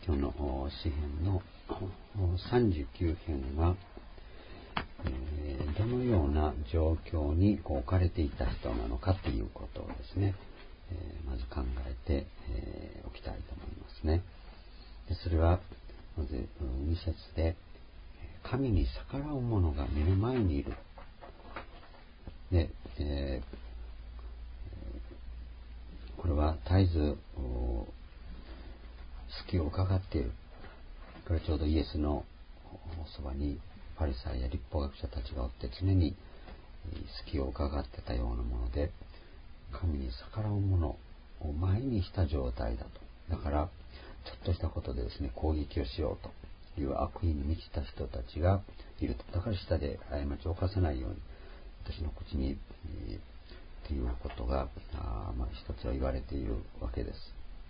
今日の詩編の39編は、どのような状況に置かれていた人なのかということをですね、まず考えておきたいと思いますね。でそれはまず2節で、神に逆らう者が目の前にいる。で、これは絶えず隙を伺っている。これはちょうどイエスのそばにパリサイや律法学者たちがおって、常に隙を伺ってたようなもので、神に逆らう者を前にした状態だと。だからちょっとしたことでですね、攻撃をしようという悪意に満ちた人たちがいると。だから下で過ちを犯さないように私の口にということが一つは言われているわけです。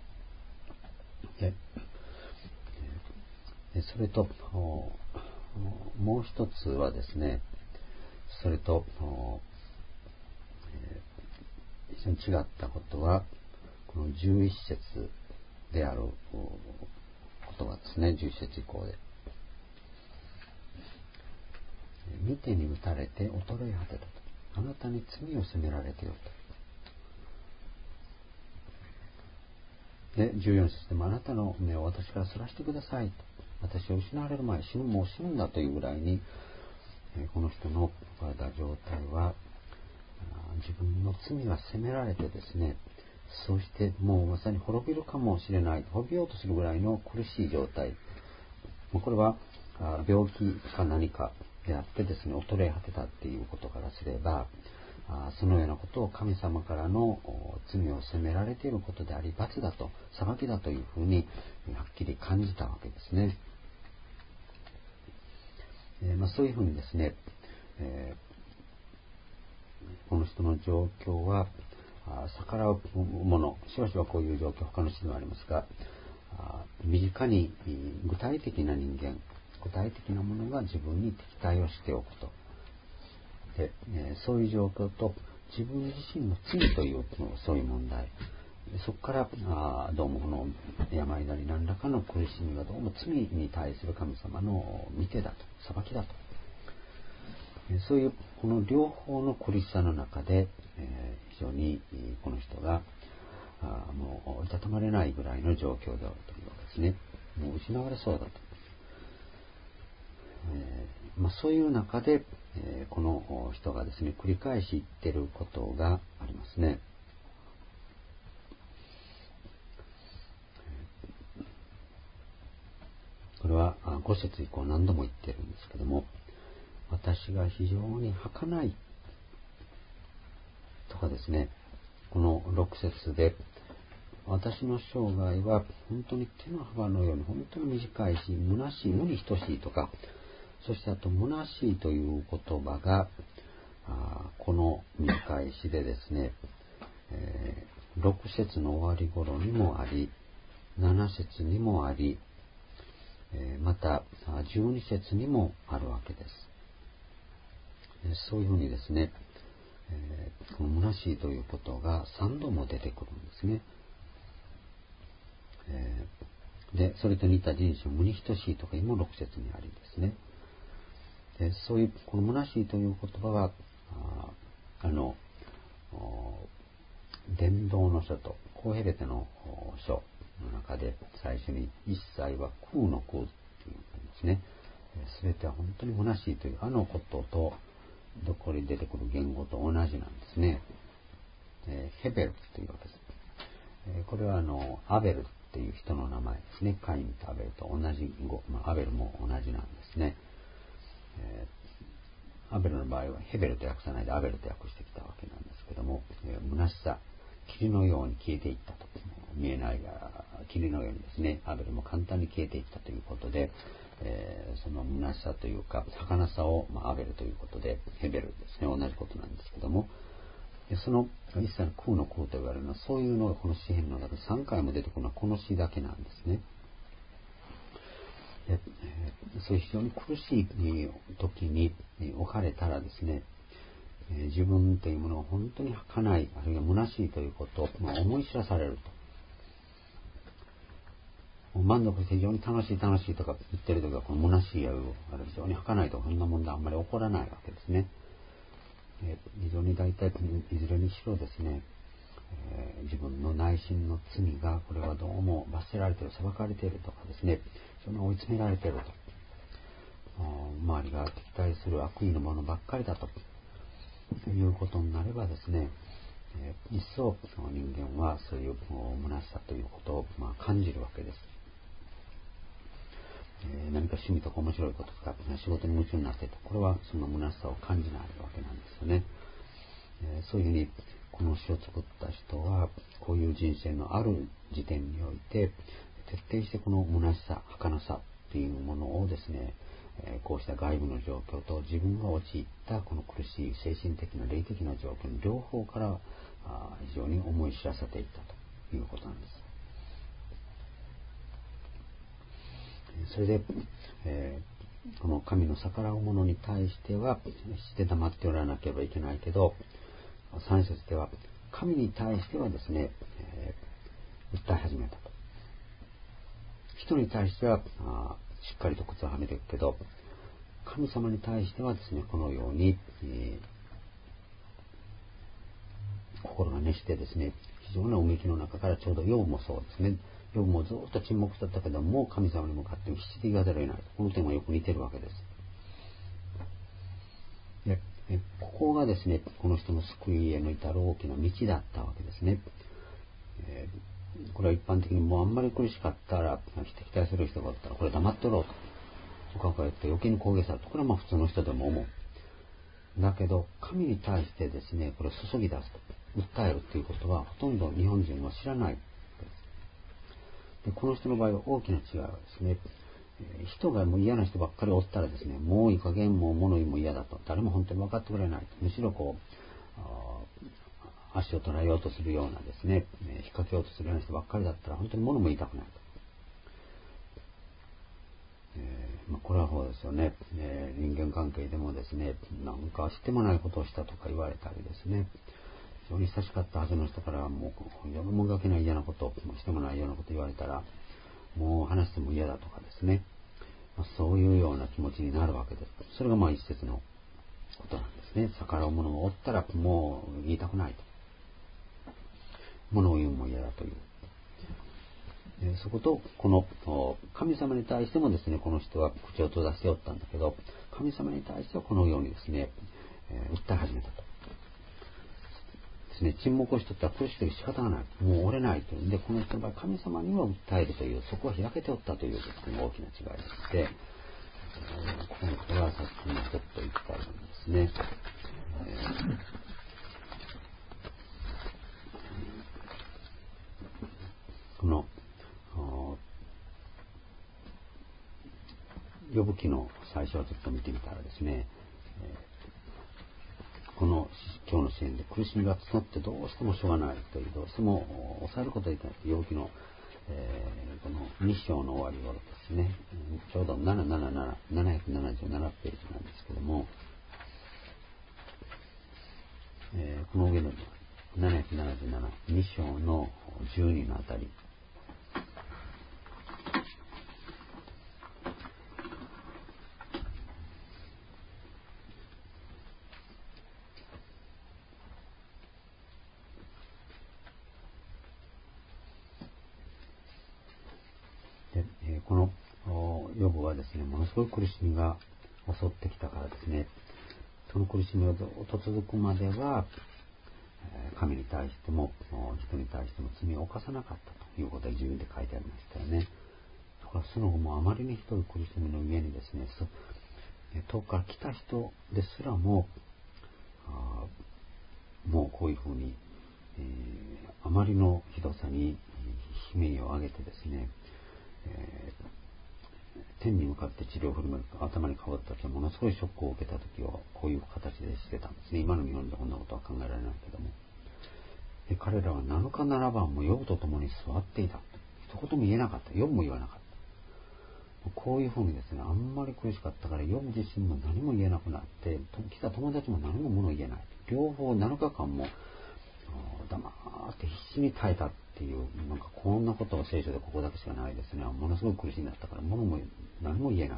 でそれともう一つはですね、それと非常に違ったことは、この11節であることがですね、11節以降で、見てに打たれて衰え果てたと。あなたに罪を責められていると。で14節でも、あなたの目を私からそらしてくださいと。私は失われる前、もう死ぬんだというぐらいに、この人の体状態は、自分の罪が責められてですね、そしてもうまさに滅びるかもしれない、滅びようとするぐらいの苦しい状態。これは病気か何かであってですね、衰え果てたっていうことからすれば、そのようなことを神様からの罪を責められていることであり、罰だと、裁きだというふうにはっきり感じたわけですね。そういうふうにですね、この人の状況は逆らうもの、しばしばこういう状況他の人でもありますが、身近に具体的な人間、具体的なものが自分に敵対をしておくと。で、そういう状況と自分自身の罪というそういう問題、そこからどうもこの病なり何らかの苦しみがどうも罪に対する神様の見てだと、裁きだと。そういうこの両方の苦しさの中で、非常にこの人がもういたたまれないぐらいの状況であるというわけですね。もう失われそうだと。そういう中で、この人がですね、繰り返し言っていることがありますね。これは5節以降何度も言っているんですけども、私が非常に儚いとかですね、この6節で、私の生涯は本当に手の幅のように本当に短いし、虚しい、無に等しいとか、そしてあと虚しいという言葉がこの短い詩でですね、6節の終わり頃にもあり、7節にもあり、また12節にもあるわけです。そういうふうにですね、この虚しいということが3度も出てくるんですね。でそれと似た人種、無に等しいとかも6節にありですね。そういうこの虚しいという言葉は伝道の書とコヘレテの書の中で最初に一切は空の空というんですね。全ては本当に虚しいということとどこに出てくる言語と同じなんですね。ヘベルというわけです。これはアベルっていう人の名前ですね。カインとアベルと同じ語、アベルも同じなんですね。アベルの場合はヘベルと訳さないでアベルと訳してきたわけなんですけども、虚しさ、霧のように消えていったと、見えないが霧のようにですね、アベルも簡単に消えていったということで、その虚しさというか儚さを、アベルということでヘベルですね、同じことなんですけども、その一切の空の空と言われるのは、そういうのがこの詩篇の中で3回も出てくるのはこの詩だけなんですね。そういう非常に苦しい時に置かれたらですね、自分というものを本当に儚い、あるいは虚しいということを思い知らされると。 満足して非常に楽しい楽しいとか言ってるときは、この虚しい非常に儚いとか、そんな問題あんまり起こらないわけですね。非常に大体いずれにしろですね、自分の内心の罪がこれはどうも罰せられている、裁かれているとかですね、そんな追い詰められていると、周りが敵対する悪意のものばっかりだということになればですね、一層人間はそういう虚しさということを感じるわけです。何か趣味とか面白いこととか仕事に夢中になっていて、これはその虚しさを感じないわけなんですよね。そういうふうにこの詩を作った人は、こういう人生のある時点において徹底してこの虚しさ、儚さっていうものをですね、こうした外部の状況と自分が陥ったこの苦しい精神的な霊的な状況の両方から非常に思い知らせていったということなんです。それで、この神の逆らう者に対してはして黙っておらなければいけないけど、3節では神に対してはですね、訴え始めたと。人に対してはしっかりと靴をはめていくけど、神様に対してはですね、このように、心が熱してですね、非常なうめきの中から、ちょうどヨブもそうですね、ヨブもずっと沈黙だったけども神様に向かって必死で言わざるを得ない。この点はよく似てるわけです。でここがですね、この人の救いへの至る大きな道だったわけですね。これは一般的にもうあんまり苦しかったら、敵対する人がおったら、これ黙ってろとか言って余計に攻撃されると、これは普通の人でも思う。だけど神に対してですね、これを注ぎ出すと訴えるということはほとんど日本人は知らない。でこの人の場合は大きな違いはですね、人がもう嫌な人ばっかりおったらですね、もういい加減もう物言いも嫌だと、誰も本当に分かってくれないと、むしろこう足を捉えようとするようなですね、引っ掛けようとするような人ばっかりだったら本当に物も言いたくないと。これはそうですよね。人間関係でもですね、なんかしてもないことをしたとか言われたりですね、非常に親しかったはずの人からもう世のもがけない嫌なことをしてもないようなこと言われたら、もう話しても嫌だとかですね、そういうような気持ちになるわけです。それが一節のことなんですね。逆らう者がおったらもう言いたくないと、物を言うのも嫌だという、そことこの神様に対してもですね、この人は口を閉ざしておったんだけど、神様に対してはこのようにですね、訴え始めたとですね。沈黙をしとったら苦しくて仕方がない、もう折れないという。でこの人の場合、神様には訴えるという、そこは開けておったというですね、大きな違いでして、ここのところはさっきもちょっと言ったようにですね、このヨブ記の最初をちょっと見てみたらですね、この今日の支援で苦しみが募ってどうしてもしょうがないという、どうしても抑えることができないヨブ記の、この2章の終わり頃ですね、ちょうど777ページなんですけども、この上の777、2章の12のあたり、このヨブはですね、ものすごい苦しみが襲ってきたからですね、その苦しみがずっと続くまでは、神に対しても人に対しても罪を犯さなかったということが自分で書いてありましたよね。だからその後もあまりにひどい苦しみの上にですね、遠くから来た人ですらももうこういうふうに、あまりのひどさに悲鳴を上げてですね、天に向かって治療を振る舞う、頭にかぶった時はものすごいショックを受けた時はこういう形でしてたんですね。今の日本でこんなことは考えられないけども、彼らは7日7晩もヨブと共に座っていた。一言も言えなかった。ヨブも言わなかった。こういうふうにですね、あんまり苦しかったからヨブ自身も何も言えなくなって、来た友達も何も物を言えない。両方7日間も黙って必死に耐えたっていう、なんかこんなことが聖書でここだけしかないですね。ものすごく苦しみだったから、物も何も言えない。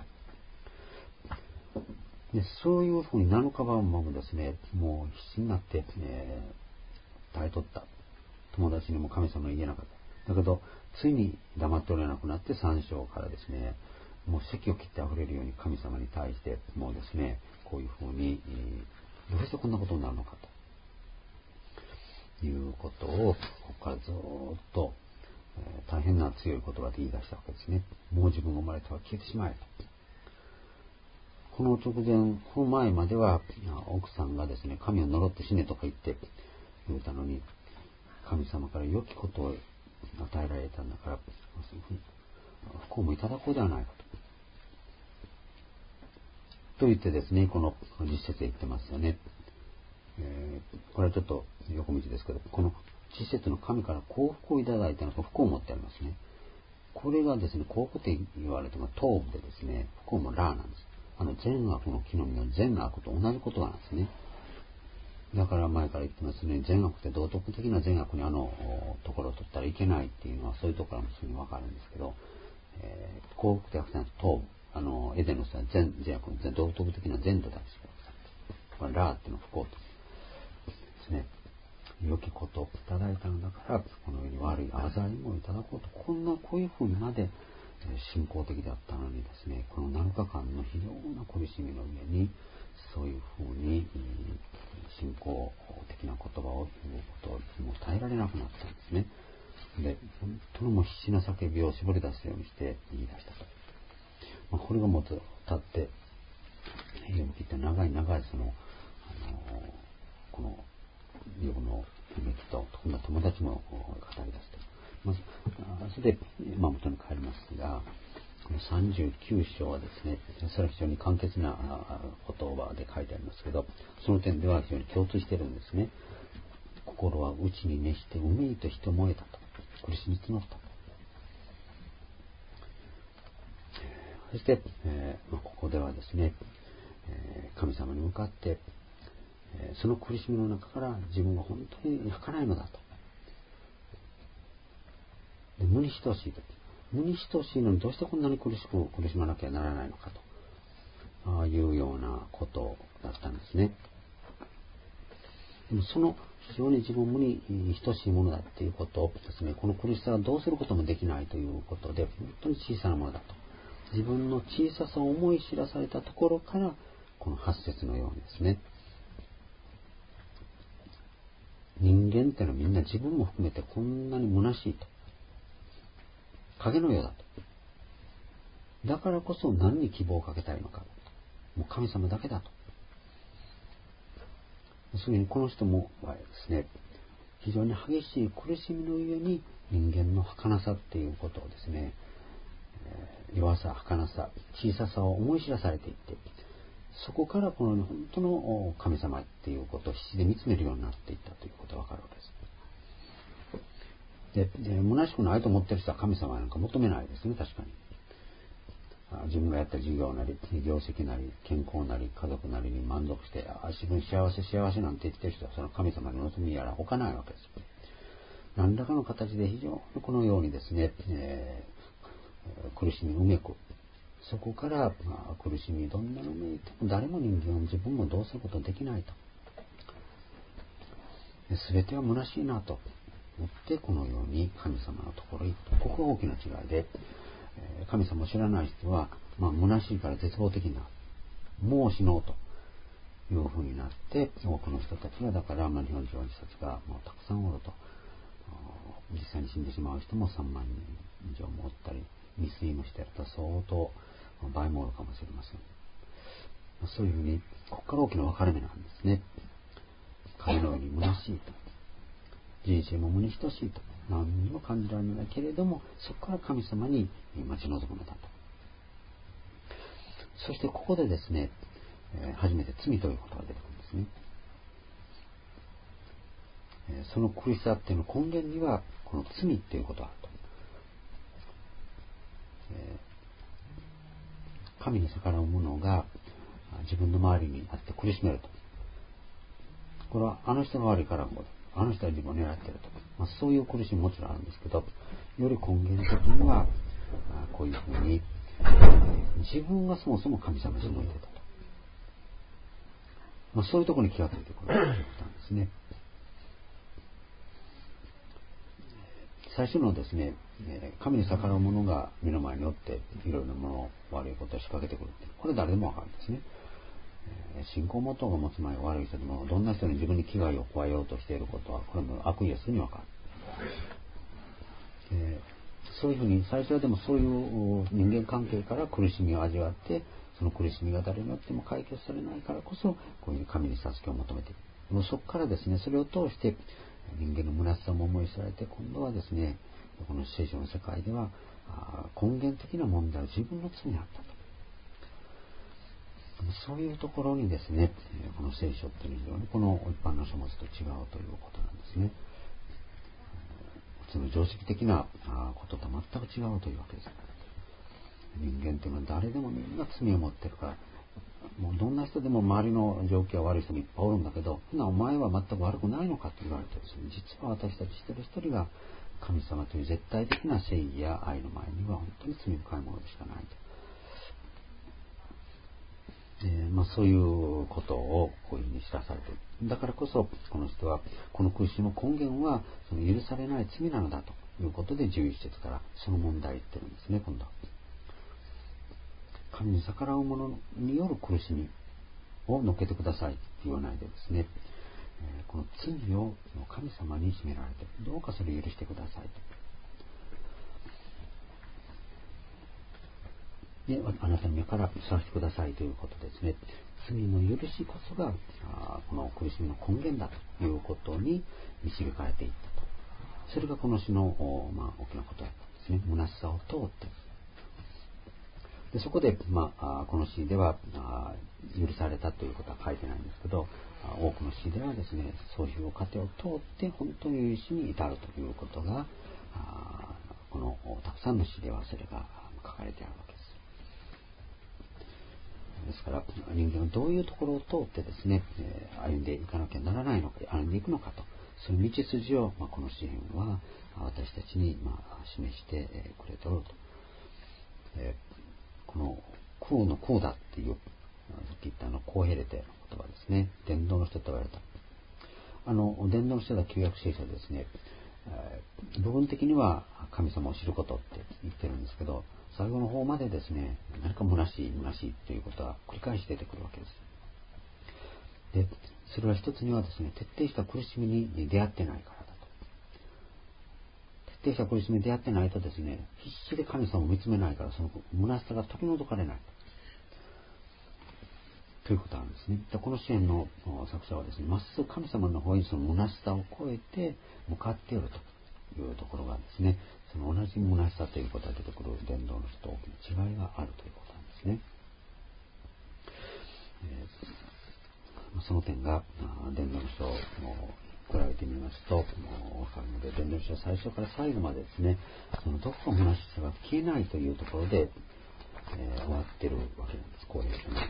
でそういうふうに7日間もですね、もう必死になって、耐えとった。友達にも神様に言えなかった。だけど、ついに黙っておれなくなって3章からですね、もう咳を切って溢れるように神様に対して、もうですね、こういうふうに、どうしてこんなことになるのかということを、ここからずっと、大変な強い言葉で言い出したわけですね。もう自分が生まれては消えてしまえと。この直前、この前までは奥さんがですね、神を呪って死ねとか言ったのに、神様から良きことを与えられたんだから、不幸もいただこうではないかと。と言ってですね、この実節で言ってますよね。これはちょっと横道ですけど、この実節の神から幸福をいただいたのと不幸を持ってありますね。これがですね、幸福って言われても頭部でですね、不幸もラーなんです。善悪の木の実の善悪と同じことなんですね。だから前から言ってますね、善悪って道徳的な善悪にところを取ったらいけないっていうのはそういうところもすぐにわかるんですけど、幸福って訳したんです。頭部。エデンの人は善悪の道徳的な善とだけしか訳されて、ラーっていうのは不幸ですね。良きことをいただいたのだから、このように悪い災いもいただこうと、こういうふうにまで信仰的だったのにですね、この7日間の非常な苦しみの上に、そういうふうに信仰的な言葉を言うことをもう耐えられなくなったんですね。で、本当のもう必死な叫びを絞り出すようにして言い出したと。これがもうずっと経って、読み切った長いこの自分の夢と友達も語り出して、それで、元に帰りますが、この39章はですね、それは非常に簡潔な言葉で書いてありますけど、その点では非常に共通しているんですね。心は内に熱してうめいと人燃えたと、苦しみ募ったと。そして、ここではですね、神様に向かって、その苦しみの中から自分が本当に儚いのだと。で無に等しいと。無に等しいのにどうしてこんなに苦しまなきゃならないのかというようなことだったんですね。でもその非常に自分無に等しいものだっていうことをですね、この苦しさがどうすることもできないということで、本当に小さなものだと。自分の小ささを思い知らされたところから、この8節のようにですね、人間ってのはみんな自分も含めてこんなに虚しいと。影のようだと。だからこそ何に希望をかけたいのか。もう神様だけだと。すぐにこの人もですね、非常に激しい苦しみの上に人間の儚さっていうことをですね、弱さ、儚さ、小ささを思い知らされていって、そこからこの本当の神様っていうことを必死で見つめるようになっていったということがわかるわけです。で、虚しくないと思ってる人は神様なんか求めないですね、確かに。自分がやった事業なり、業績なり、健康なり、家族なりに満足して、自分幸せなんて言ってる人はその神様に望みやら他ないわけです。何らかの形で非常にこのようにですね、苦しみうめく。そこから、苦しみどんなのめいても誰も人間を自分もどうすることできないと。全ては虚しいなと思ってこのように神様のところに行って、ここが大きな違いで、神様を知らない人は、虚しいから絶望的な、もう死のうというふうになって、多くの人たちがだから、日本人は自殺がもうたくさんおると。実際に死んでしまう人も3万人以上もおったり、未遂もしてやると相当倍もおるかもしれません。そういうふうに、ここから大きな分かれ目なんですね。影のように虚しいと。人生も無に等しいと。何にも感じられないけれども、そこから神様に待ち望むのだと。そしてここでですね、初めて罪ということが出てくるんですね。その苦しさっていうの根源にはこの罪っていうことがあると。神に逆らう者が自分の周りにあって苦しめると。これはあの人が悪いからあの人は自分を狙ってるとか、そういう苦しみももちろんあるんですけど、より根源的にはこういうふうに自分がそもそも神様に向いてたと、そういうところに気がついてくるということなんですね。最初のですね、神に逆らう者が目の前におっていろいろなもの悪いことを仕掛けてくる、これ誰でもわかるんですね。信仰元が持つ前悪い人でも、どんな人に自分に危害を加えようとしていることは、これも悪意はすぐにわかる。そういうふうに最初はでもそういう人間関係から苦しみを味わって、その苦しみが誰によっても解決されないからこそ、こういう神に助けを求めている。もうそこからですね、それを通して人間の虚しさも思い知られて、今度はですね、この聖書の世界では根源的な問題は自分の罪にあったと。そういうところにですね、この聖書っていうのは非常にこの一般の書物と違うということなんですね。普通の常識的なことと全く違うというわけです。人間というのは誰でもみんな罪を持ってるから、もうどんな人でも周りの状況は悪い人もいっぱいおるんだけど、お前は全く悪くないのかと言われてですね、実は私たち一人一人が神様という絶対的な正義や愛の前には本当に罪深いものでしかないと。そういうことをこういうふうに知らされている。だからこそこの人はこの苦しみの根源はその許されない罪なのだということで11節からその問題を言ってるんですね。今度は神に逆らう者による苦しみをのけてくださいと言わないでですね、この罪を神様に秘められてどうかそれを許してくださいと。で、あなたの目から去らせてくださいということですね。罪の許しこそがこの苦しみの根源だということに導かれていったと。それがこの詩の、大きなことだったんですね。虚しさを通って。でそこで、この詩では許されたということは書いてないんですけど、多くの詩ではですね、そういう過程を通って本当に許しに至るということがこのたくさんの詩ではそれが書かれてあるわけです。ですから人間はどういうところを通ってですね、歩んでいかなきゃならないのか、歩んでいくのかと、その道筋を、この詩篇は私たちに示してくれておると。この空の空だっていう、さっき言ったコーヘレテの言葉ですね。伝道の人と言われた。伝道の人が旧約聖書でですね、部分的には神様を知ることって言ってるんですけど、最後の方までですね、何か虚しいということは繰り返し出てくるわけです。で、それは一つにはですね、徹底した苦しみに出会ってないからだと。徹底した苦しみに出会ってないとですね、必死で神様を見つめないから、その虚しさが取り除かれないということなんですね。でこの詩篇の作者はですね、まっすぐ神様の方にその虚しさを超えて向かっているというところがですね、その同じ虚しさということが出てくる伝道の人と大きな違いがあるということなんですね。その点が伝道の人を比べてみますと分かるので、伝道の人は最初から最後までですね、そのどこか虚しさが消えないというところで、終わっているわけなんです。こういう人の言葉って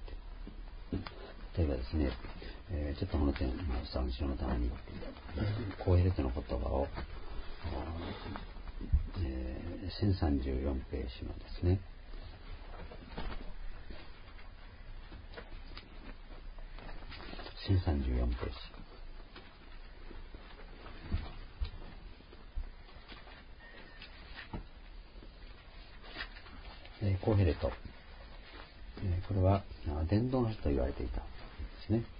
。例えばですね、ちょっとこの点、参照のためにコーヘレトの言葉を、1034ページのですね、1034ページ。コーヘレト、これは伝道の人と言われていたんですね。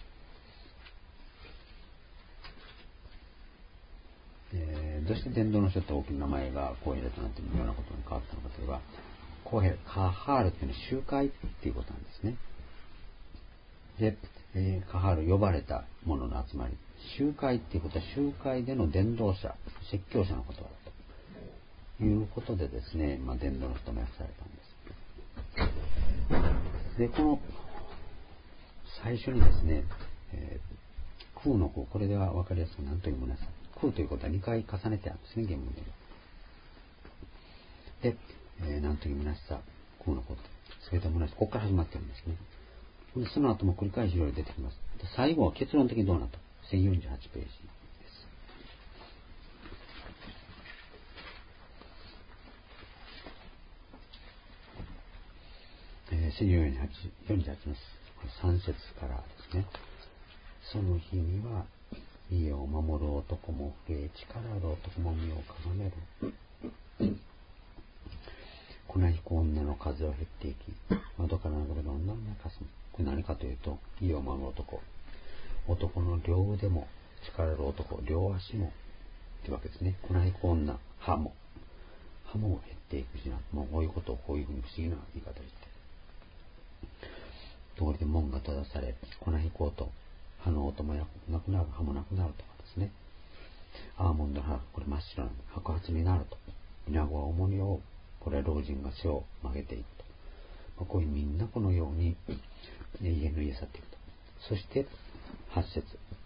どうして伝道の人って大きな名前がコーヘレトなんていうようなことに変わったのかといえば、コーヘレト、カハールっていうのは集会っていうことなんですね。で、カハール呼ばれた者の集まり、集会っていうことは集会での伝道者、説教者のことだということでですね、伝道の人も訳されたんです。で、この最初にですね、空の空、これでは分かりやすく何というものですか。空ということは2回重ねてあるんですね、原文で。で、何という虚しさ、空の空と、それと虚しさ、ここから始まってるんですね。でその後も繰り返しいろいろ出てきます。で最後は結論的にどうなった。 1048ページです。1048の3節からですね。その日には家を守る男も力ある男も身をかがめる。粉引く女の数は減っていき、窓から流れる女を泣かす。これ何かというと、家を守る男。男の両腕も、力ある男、両足も、というわけですね。粉引く女、歯も減っていくしな。もうこういうことをこういうふうに不思議な言い方で言って。通りで門が閉ざされ、粉引く音、歯の音もなくなる、歯もなくなるとかですね。アーモンドの葉、これ真っ白な白髪になると。稲子は重荷を、これは老人が背を曲げていくと。こういうみんなこのように家の家去っていくと。そして8節、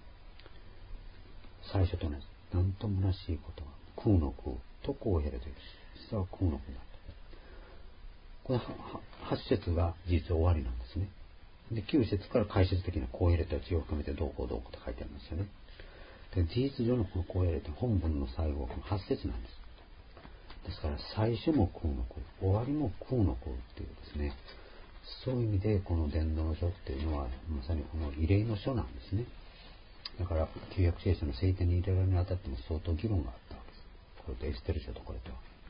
最初と同じ、なんと虚しいことは空の空とこうへれという、実は空の空だと。これ8節が実は終わりなんですね。で9節から解説的なこうへれと血を深めてどうこうどうこうと書いてあるんですよね。で事実上のこのこうへれと本文の最後はこの8節なんです。ですから最初も空の空、終わりも空の空っていうですね、そういう意味でこの伝道の書っていうのはまさにこの異例の書なんですね。だから旧約聖書の聖典に入れられるにあたっても相当議論があったわけです。これとエステル書とこれと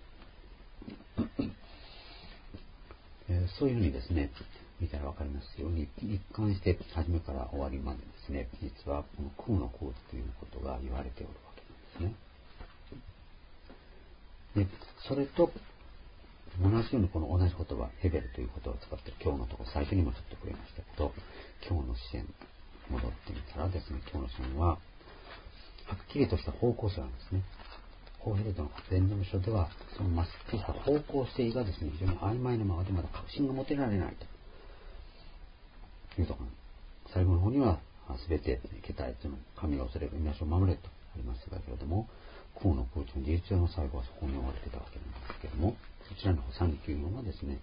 そういうふうにですね、見たら分かりますように一貫して初めから終わりまでですね、実はこの空の空ということが言われておるわけなんですね。でそれと同じようにこの同じ言葉、ヘベルという言葉を使っている今日のところ、最初にもちょっと触れましたけど、今日の視点戻ってみたらですね、今日の視点ははっきりとした方向性なんですね。コーヘルトの伝道の書ではそのまっすぐした方向性がですね、非常に曖昧なままでまだ確信が持てられないというところ。最後の方には全て桁へというの神を恐れる皆を守れとありましたけれども、空の空中の事実上の最後はそこに終わってたわけなんですけれども、こちらの39行はですね、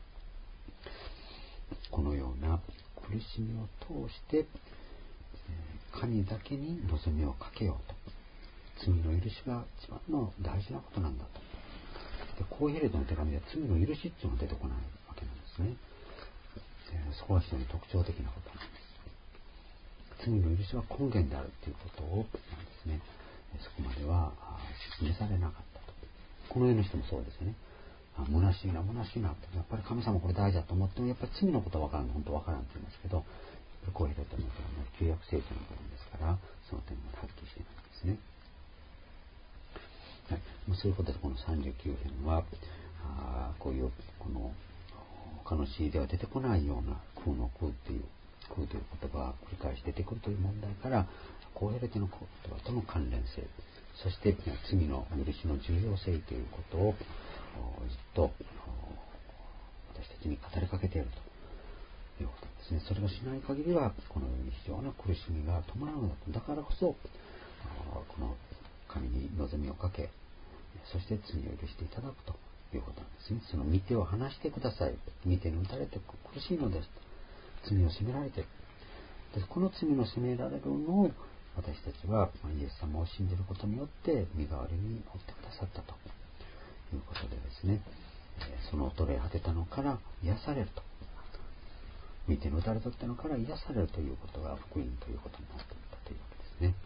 このような苦しみを通して神だけに望みをかけようと、罪の許しが一番の大事なことなんだと。でコーヘレトの手紙では罪の許しっていうのが出てこないわけなんですね。そこが非常に特徴的なことなんです。罪の許しは根源であるということをなんですね、そこまでは示されなかったと。この世の人もそうですよね。虚しいな虚しいなって、やっぱり神様これ大事だと思ってもやっぱり罪のことは分からん、本当分からんって言いますけど、コーヘレトの手紙は旧約聖書の部分ですから、その点がはっきりしていないんですね。はい、そういうことでこの39編はこういうこの他の詩では出てこないような空の空という言葉が繰り返し出てくるという問題から、コーヘレトの言葉との関連性、そして罪の許しの重要性ということをずっと私たちに語りかけているということですね。それがしない限りはこのように非常な苦しみが伴うのだと。だからこそこの神に望みをかけ、そして罪を許していただくということなんですね。その御手を離してください。御手に打たれて苦しいのです。罪を責められている。でこの罪の責められるのを私たちはイエス様を信じることによって身代わりに負ってくださったということでですね、その衰え果てたのから癒されると。御手に打たれたのから癒されるということが福音ということになっていったというわけですね。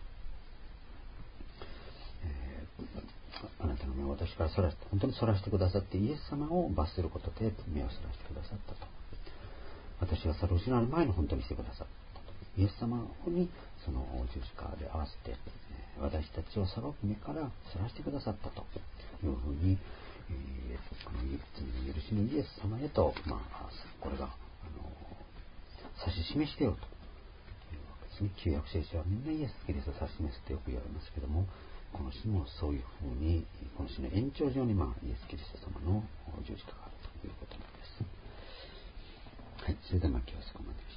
あなたの目を私からそらして、本当にそらしてくださって、イエス様を罰することで目をそらしてくださったと。私がそれを失う前に本当にしてくださったと。イエス様にその十字架で合わせて、私たちを裁く目からそらしてくださったというふうに、この罪の許しのイエス様へと、これが指し示してよというわけですね。旧約聖書はみんなイエス・キリストを指し示すとよく言われますけども、この詩もそういうふうに、この詩の延長上に、イエス・キリスト様の十字架があるということなんです。はい、それでは今日はそこまで。